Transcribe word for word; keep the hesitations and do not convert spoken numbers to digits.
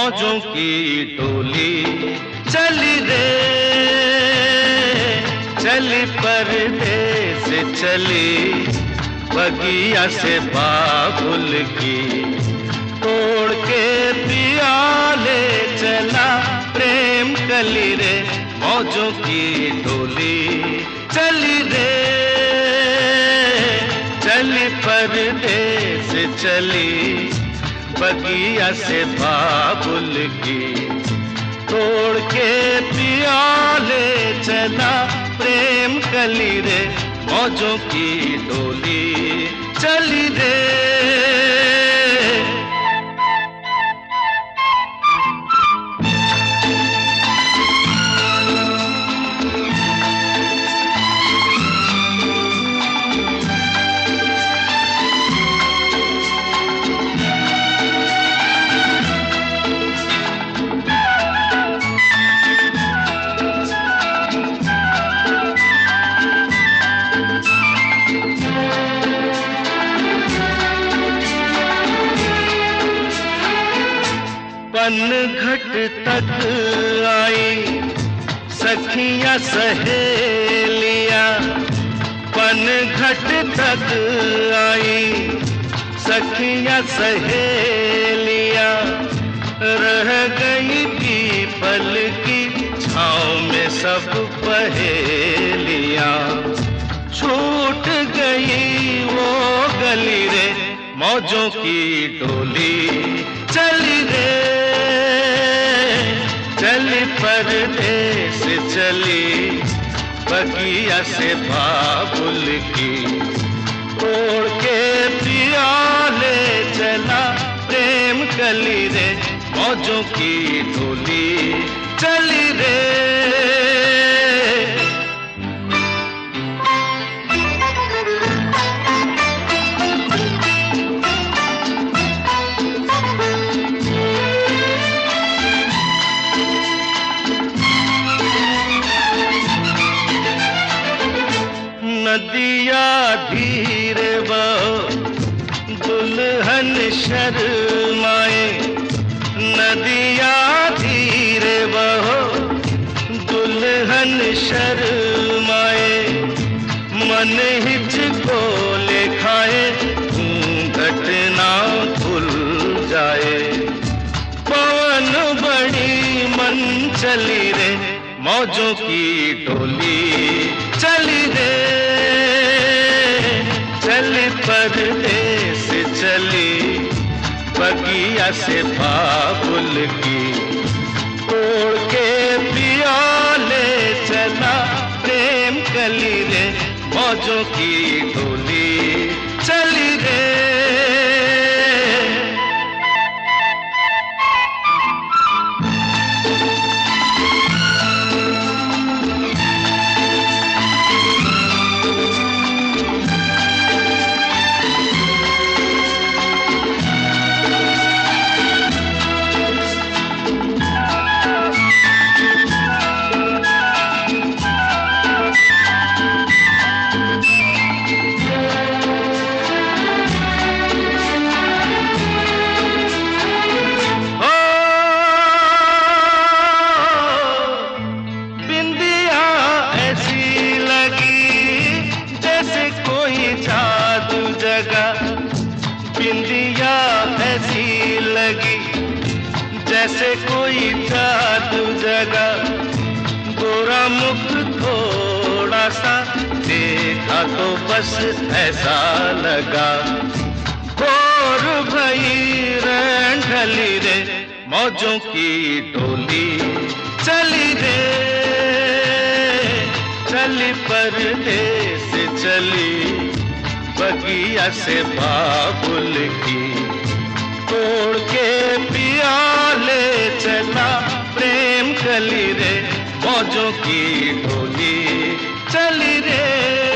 मौजों की डोली चली रे, चली परदेस चली, बगिया से बाबुल की तोड़ के पिया ले चला प्रेम कली रे। मौजों की डोली चली रे, चली परदेस चली, बगिया से बाबुल की तोड़ के पिया ले चला प्रेम कली रे। मौजों की डोली चली रे। पनघट तक आई सखियां सहेलियां, पनघट तक आई सखियां सहेलियां, रह गई पीपल की छाँव में सब पहेलियां। छूट गई वो गली रे, मौजों की डोली चली रे, चली परदेस चली, बगिया से बाबुल की तोड़ के पिया ले चला प्रेम कली रे। मौजों की डोली चली रे। नदिया धीरे बहो दुल्हन शर्माए, नदिया धीरे बहो दुल्हन शर्माए, मन हिचको ले खाए घूंघट ना खुल जाए। पवन बड़ी मन चली रे, मौजों की डोली चली रे, चली परदेस चली, बगिया से बाबुल की तोड़ के पिया ले चला प्रेम कली रे। मौजों की डोली चली रे। बिंदिया ऐसी लगी जैसे कोई जादू जगा, गोरा मुख थोड़ा सा देखा तो बस ऐसा लगा। और भई रैन ढली रे, मौजों की डोली चली रे, चली परदेस चली, बगिया से बाबुल की तोड़ के पिया ले चला प्रेम कली रे। मौजों की डोली चली रे।